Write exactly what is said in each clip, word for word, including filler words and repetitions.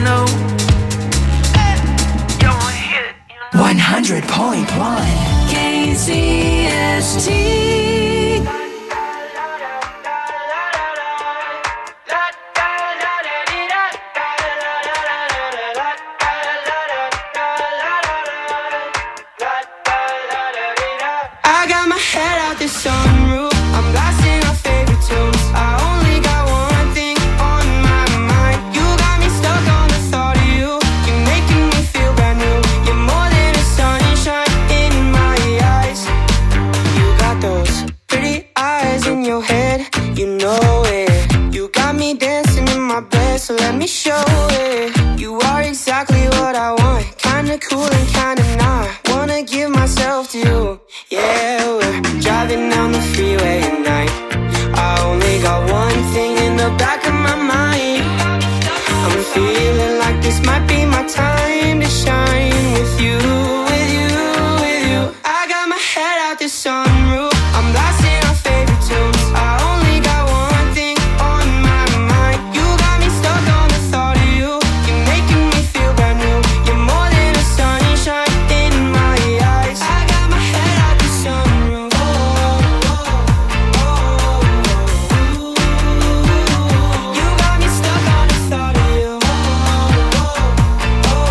know. one hundred point one K Z S T. I got my head out the sunroof, I'm blasting our favorite tunes. I only got one thing on my mind. You got me stuck on the thought of you. You're making me feel brand new. You're more than a sunshine in my eyes. You got those pretty eyes in your head, you know it. You got me dancing in my bed, so let me show it. You are exactly what I want, kinda cool and kinda not. Wanna give myself to you. Yeah, we're driving down the freeway at night. I only got one thing in the back of my mind. I'm feeling like this might be my time to shine with you, with you, with you. I got my head out the sunroof, I'm blasting our favorite tunes. I only got one thing on my mind. You got me stuck on the thought of you. You're making me feel brand new. You're more than a sunshine in my eyes. I got my head out the sunroof. Oh, oh, oh, oh. You got me stuck on the thought of you. Oh, oh, oh,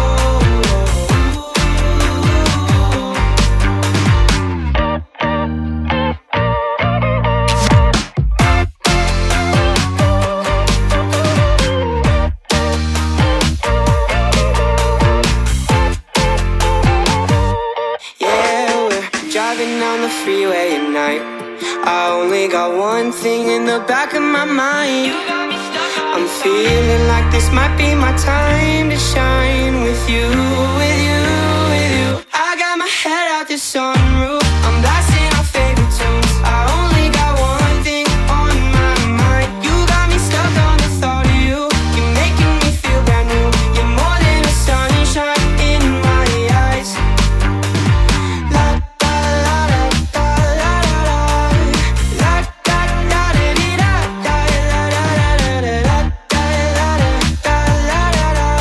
yeah, we're driving down the freeway at night. I only got one thing in the back of my mind. I'm feeling like this might be my time to shine with you, with you, with you. I got my head out the sunroof, I'm blasting our favorite tunes. I only got one thing on my mind. You got me stuck on the thought of you. You're making me feel brand new. You're more than a sunshine in my eyes. La da la da da la da da. La da da da dee da da la da da da da da da la da da da la da da.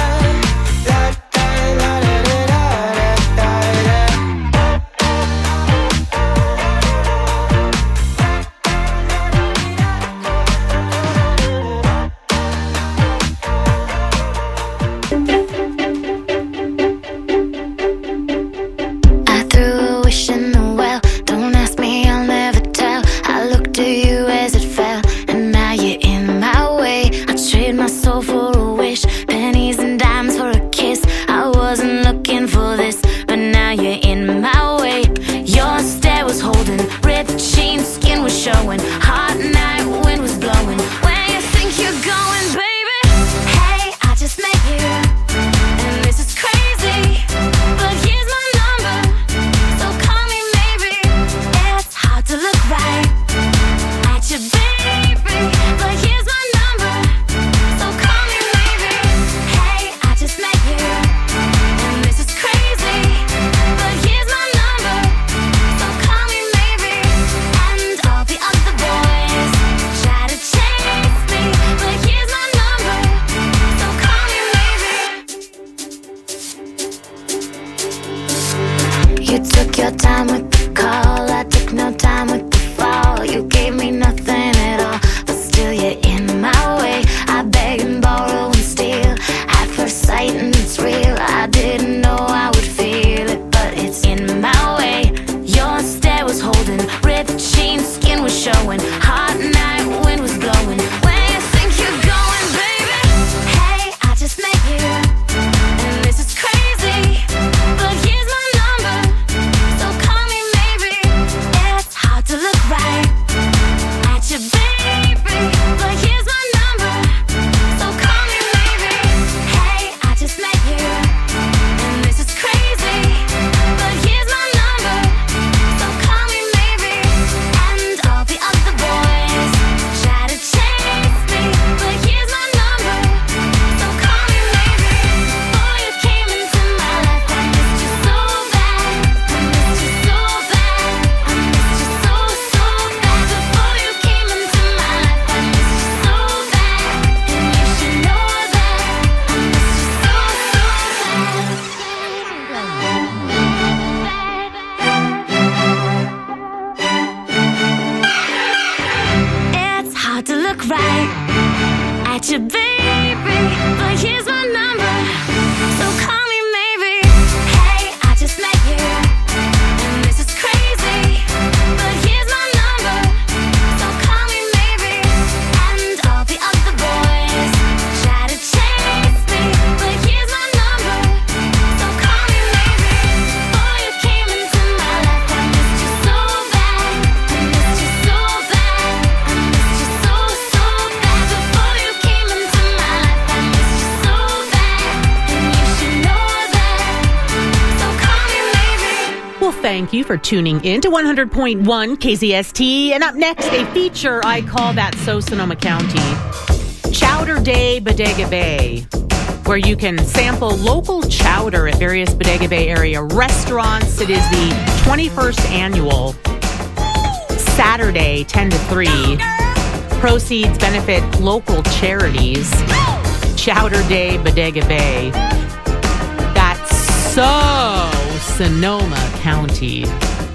Thank you for tuning in to one hundred point one K Z S T. And up next, a feature I call that so Sonoma County. Chowder Day Bodega Bay, where you can sample local chowder at various Bodega Bay area restaurants. It is the twenty-first annual, Saturday, ten to three. Proceeds benefit local charities. Chowder Day Bodega Bay. That's so Sonoma County.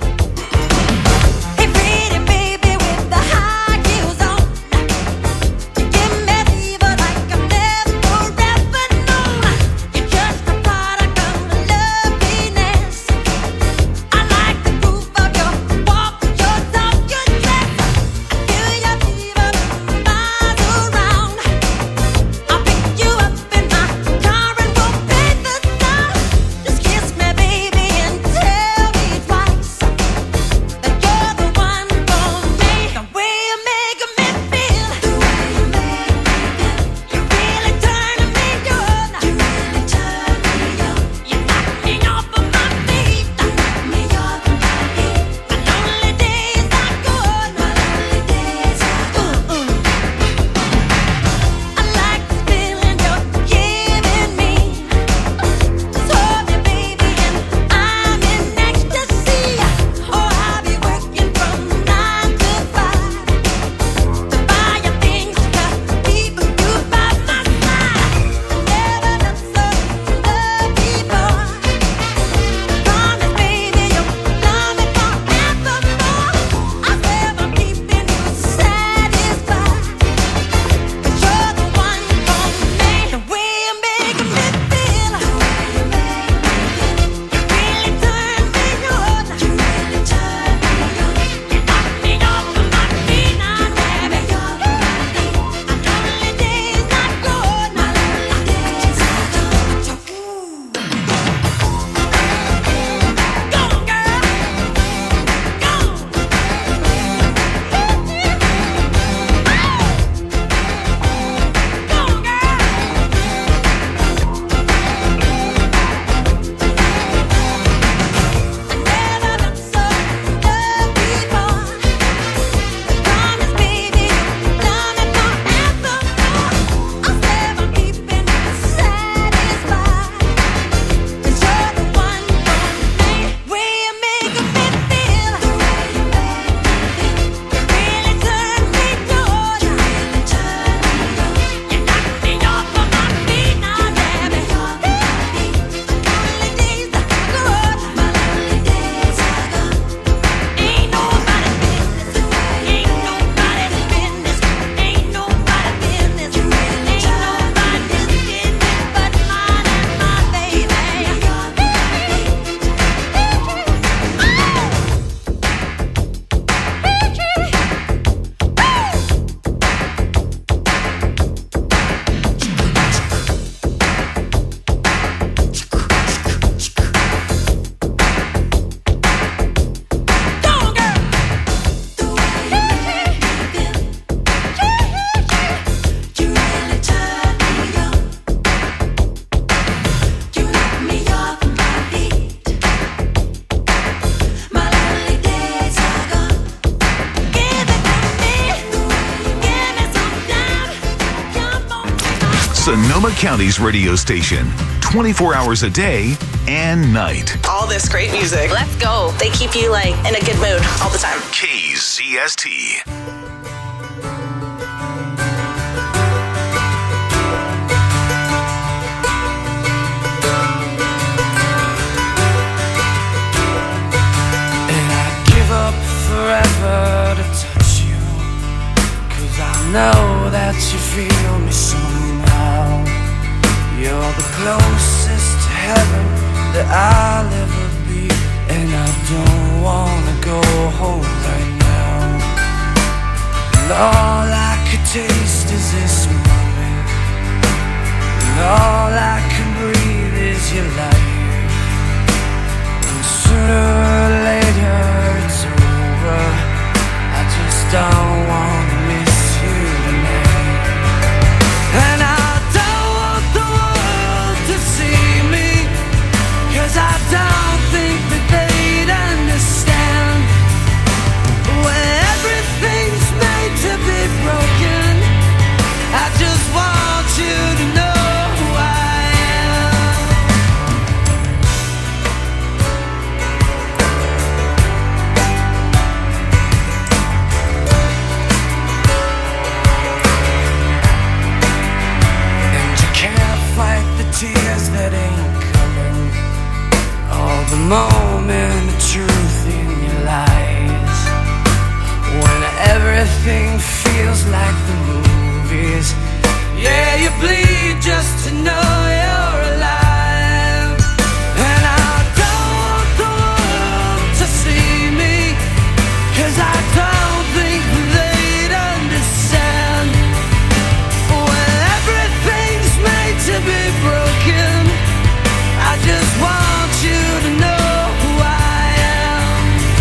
Sonoma County's radio station, twenty-four hours a day and night. All this great music. Let's go. They keep you like in a good mood all the time. K Z S T. And I'd give up forever to touch you, 'cause I know that you feel me somehow. You're the closest to heaven that I'll ever be, and I don't wanna go home right now. And all I could taste is this moment, and all I can breathe is your life. And sooner or later it's over. I just don't wanna miss you tonight. And I don't want the world to see me, 'cause I don't think that they'd understand. moment of truth in your lies. When everything feels like the movies. Yeah, you bleed just to know you're alive. And I don't want the world to see me, 'cause I don't think they'd understand. When everything's made to be broken, I just want you to know who I am.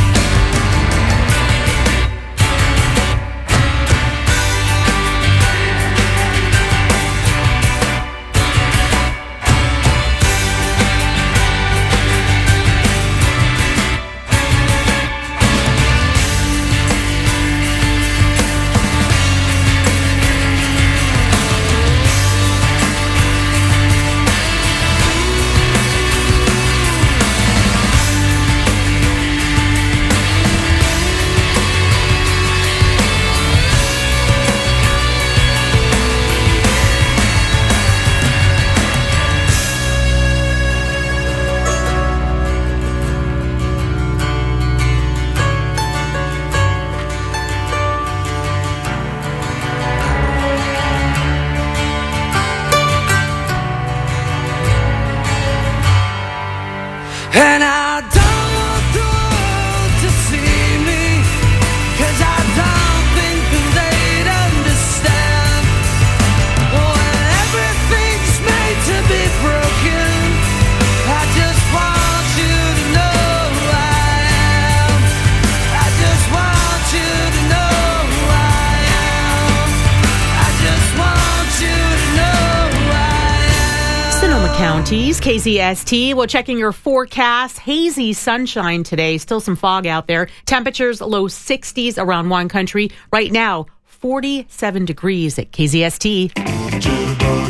And I don't want the world to see me, 'cause I don't think that they'd understand. When everything's made to be broken, I just want you to know who I am. I just want you to know who I am. I just want you to know who I am. Sonoma County's K Z S T. Well, checking your forecast. Hazy sunshine today. Still some fog out there. Temperatures low sixties around Wine Country. Right now, forty-seven degrees at K Z S T. Jitterbug.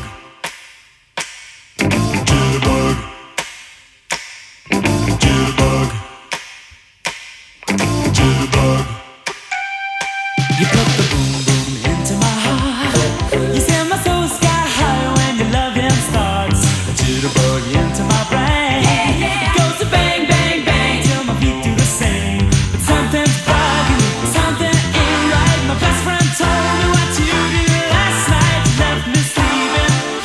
Jitterbug. Jitterbug. Jitterbug. You put the boom boom into my heart. You send my soul sky high when your loving starts. A jitterbug into my brain. It goes to bang, bang, bang till my feet do the same. But something's bugging me, something ain't right. My best friend told me what you did last night. You left me sleeping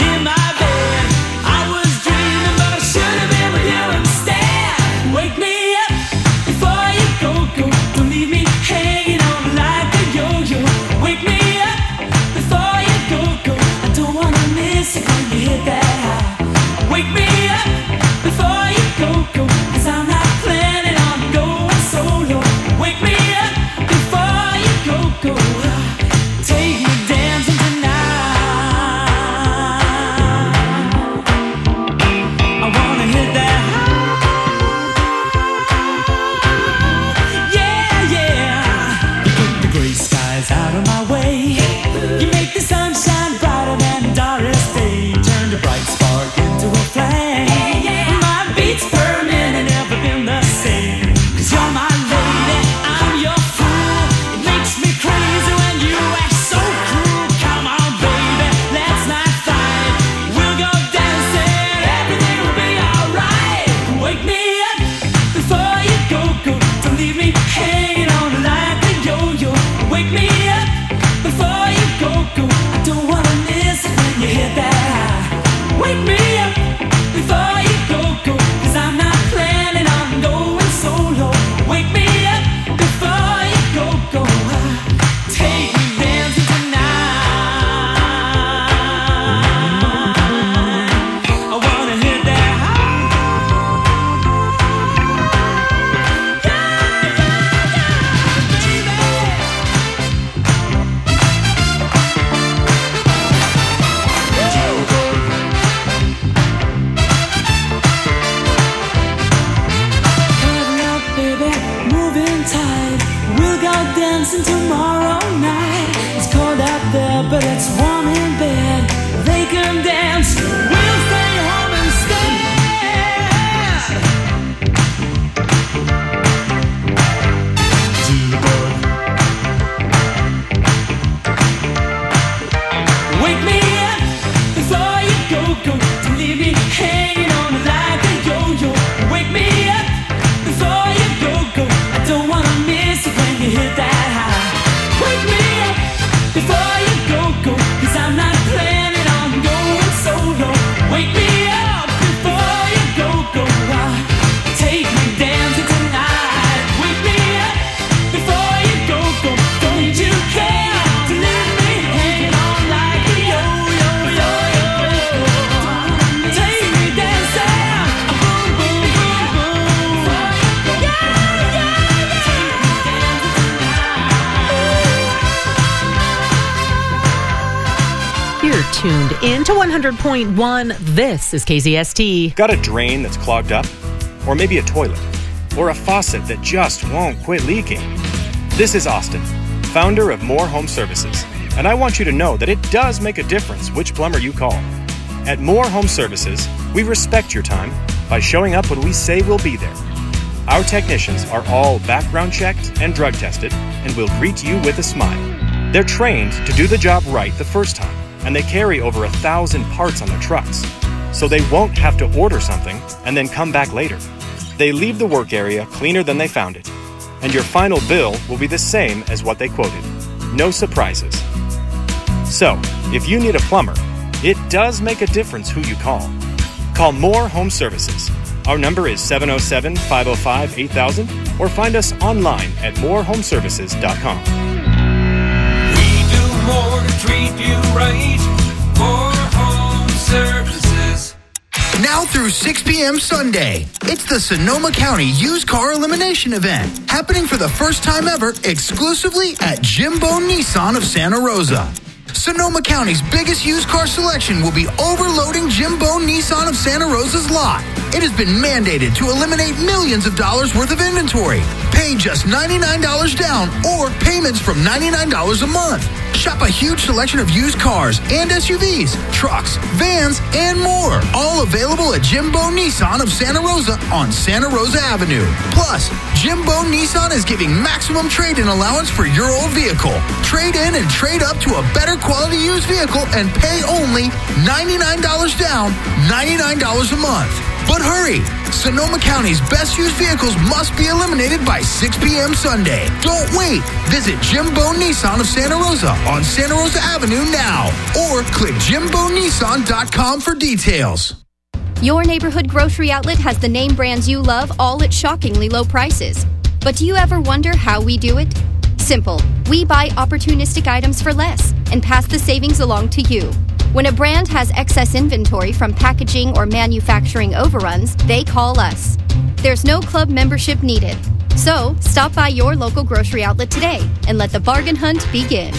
into one hundred point one. This is K Z S T. Got a drain that's clogged up? Or maybe a toilet? Or a faucet that just won't quit leaking? This is Austin, founder of More Home Services, and I want you to know that it does make a difference which plumber you call. At More Home Services, we respect your time by showing up when we say we'll be there. Our technicians are all background checked and drug tested and will greet you with a smile. They're trained to do the job right the first time, and they carry over a thousand parts on their trucks, so they won't have to order something and then come back later. They leave the work area cleaner than they found it, and your final bill will be the same as what they quoted. No surprises. So, if you need a plumber, it does make a difference who you call. Call More Home Services. Our number is seven oh seven, five oh five, eight thousand, or find us online at more home services dot com. We do more to treat you right. More Home Services. Now through six p.m. Sunday, it's the Sonoma County Used Car Elimination Event, happening for the first time ever exclusively at Jimbo Nissan of Santa Rosa. Sonoma County's biggest used car selection will be overloading Jimbo Nissan of Santa Rosa's lot. It has been mandated to eliminate millions of dollars worth of inventory. Pay just ninety-nine dollars down or payments from ninety-nine dollars a month. Shop a huge selection of used cars and S U Vs, trucks, vans, and more. All available at Jimbo Nissan of Santa Rosa on Santa Rosa Avenue. Plus, Jimbo Nissan is giving maximum trade-in allowance for your old vehicle. Trade in and trade up to a better quality used vehicle and pay only ninety-nine dollars down, ninety-nine dollars a month. But hurry! Sonoma County's best used vehicles must be eliminated by six p.m. Sunday. Don't wait. Visit Jimbo Nissan of Santa Rosa on Santa Rosa Avenue now, or click jimbo nissan dot com for details. Your neighborhood grocery outlet has the name brands you love, all at shockingly low prices. But do you ever wonder how we do it? Simple. We buy opportunistic items for less and pass the savings along to you. When a brand has excess inventory from packaging or manufacturing overruns, they call us. There's no club membership needed. So, stop by your local grocery outlet today and let the bargain hunt begin.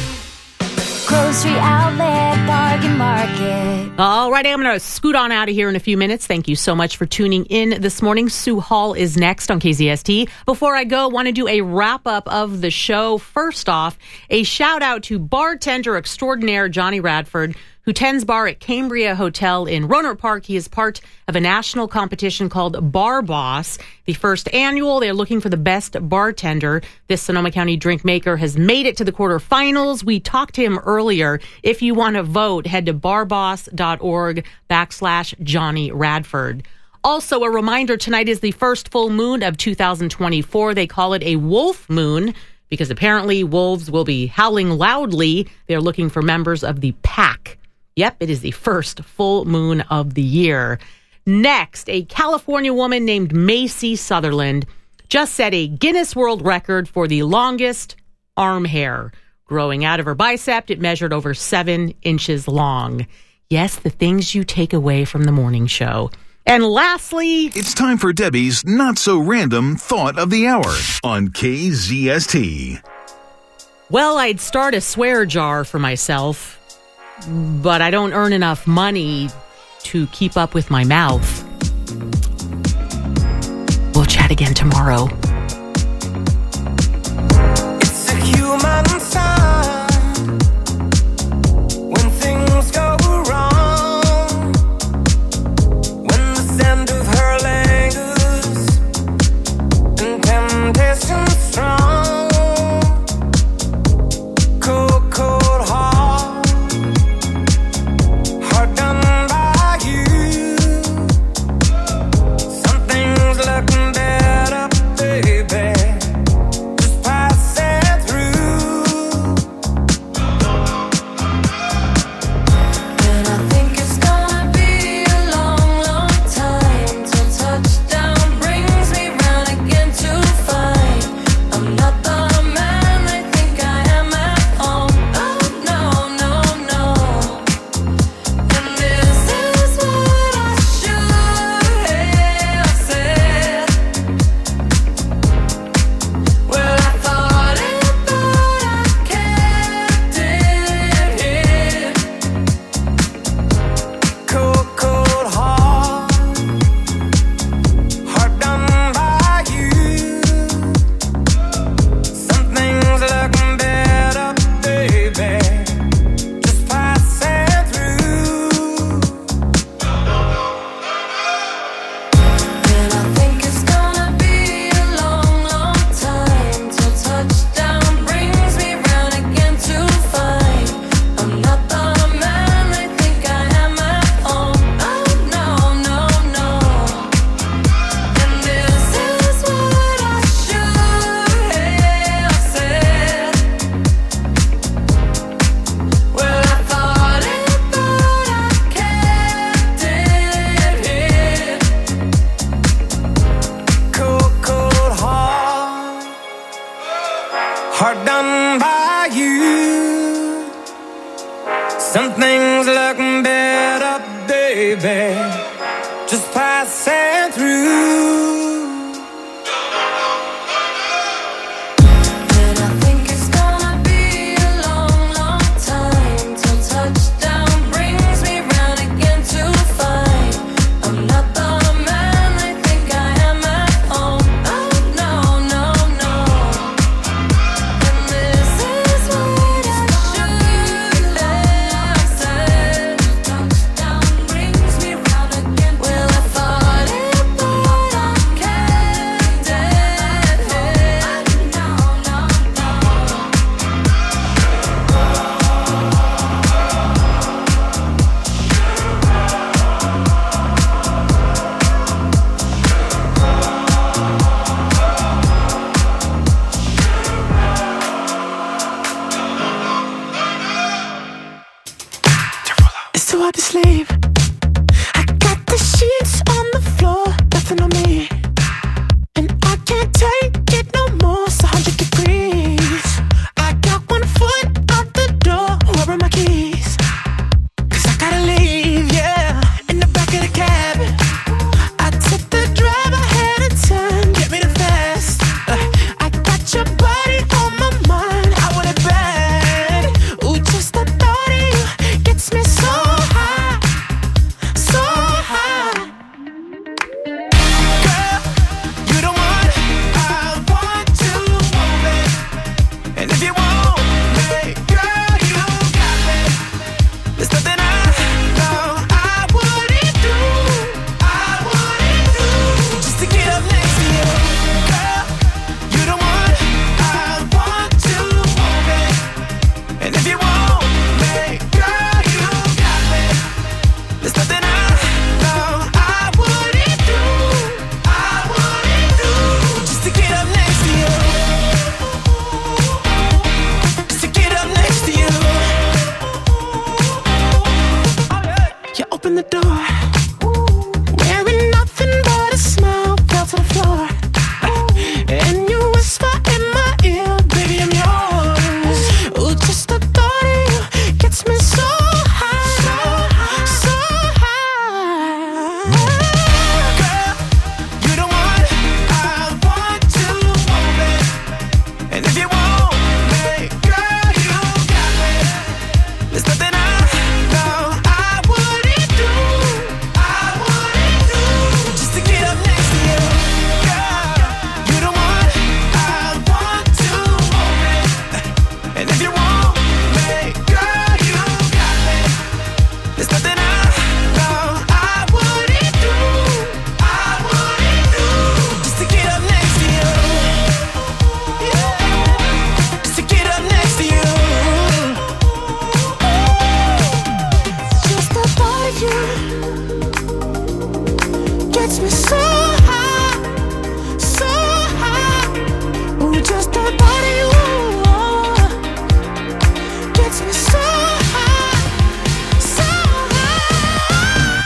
Grocery Outlet Bargain Market. All right, I'm going to scoot on out of here in a few minutes. Thank you so much for tuning in this morning. Sue Hall is next on K Z S T. Before I go, I want to do a wrap-up of the show. First off, a shout-out to bartender extraordinaire Johnny Radford, who tends bar at Cambria Hotel in Rohnert Park. He is part of a national competition called Bar Boss, the first annual. They're looking for the best bartender. This Sonoma County drink maker has made it to the quarterfinals. We talked to him earlier. If you want to vote, head to barboss.org backslash Johnny Radford. Also, a reminder, tonight is the first full moon of two thousand twenty-four. They call it a wolf moon because apparently wolves will be howling loudly. They're looking for members of the pack. Yep, it is the first full moon of the year. Next, a California woman named Macy Sutherland just set a Guinness World Record for the longest arm hair. Growing out of her bicep, it measured over seven inches long. Yes, the things you take away from the morning show. And lastly, it's time for Debbie's not-so-random thought of the hour on K Z S T. Well, I'd start a swear jar for myself, but I don't earn enough money to keep up with my mouth. We'll chat again tomorrow. It's a human sign when things go wrong, when the scent of her lingers and temptation strong. Cold, cold heart, heart done by you. Something's looking better, baby. Just pass it through. passing through. To sleep. I got the sheets on the floor, nothing on me, and I can't take it no more. It's a hundred degrees. I got one foot out the door. Where are my keys? Cause I gotta leave, yeah. In the back of the cab, I took the drive ahead of time. Get me the fast. uh, I got your body on my mind. I want it bad. Ooh, just the thought of you gets me so. Open the door, wearing nothing but a smile, fell to the floor, and you whisper in my ear, baby, I'm yours. Ooh, just the thought of you gets me so high, so high. Girl, you the one I want to move it, and if you want me, girl, you got me. There's nothing I know I wouldn't. Gets me so high, so high. Ooh, just the thought of you gets me so high, so high.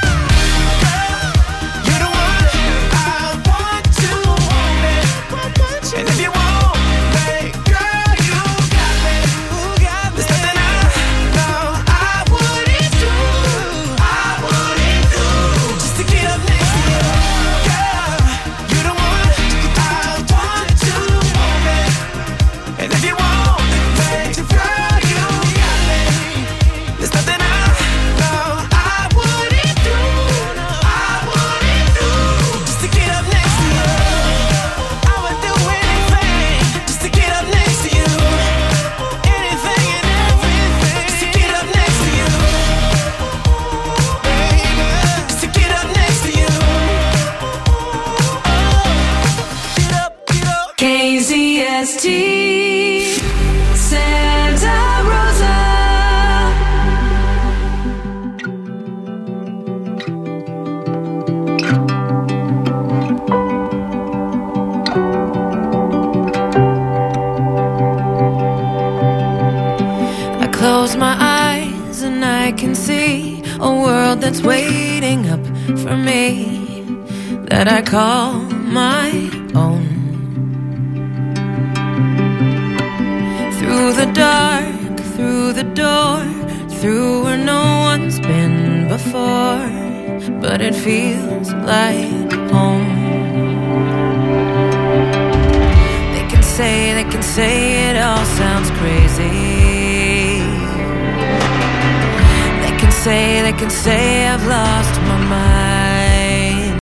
Girl, you're the one I want to hold it, and if you want me, girl, you got me. There's nothing I know I wouldn't do, I wouldn't do, just to get up next to you. Girl, you're the one I want to hold it, and if you want me, girl, you got me. There's nothing I know I wouldn't do, I wouldn't do, just to get up next to you. I would do anything just to get up next to you. Anything and everything just to get up next to you, baby. Just to get up next to you. Get up, get up. K Z S T Santa Rosa. I close my eyes and I can see a world that's waiting up for me, that I call my own. Through the dark, through the door, through where no one's been before, but it feels like home. They can say, they can say it all sounds crazy. They can say, they can say I've lost my mind.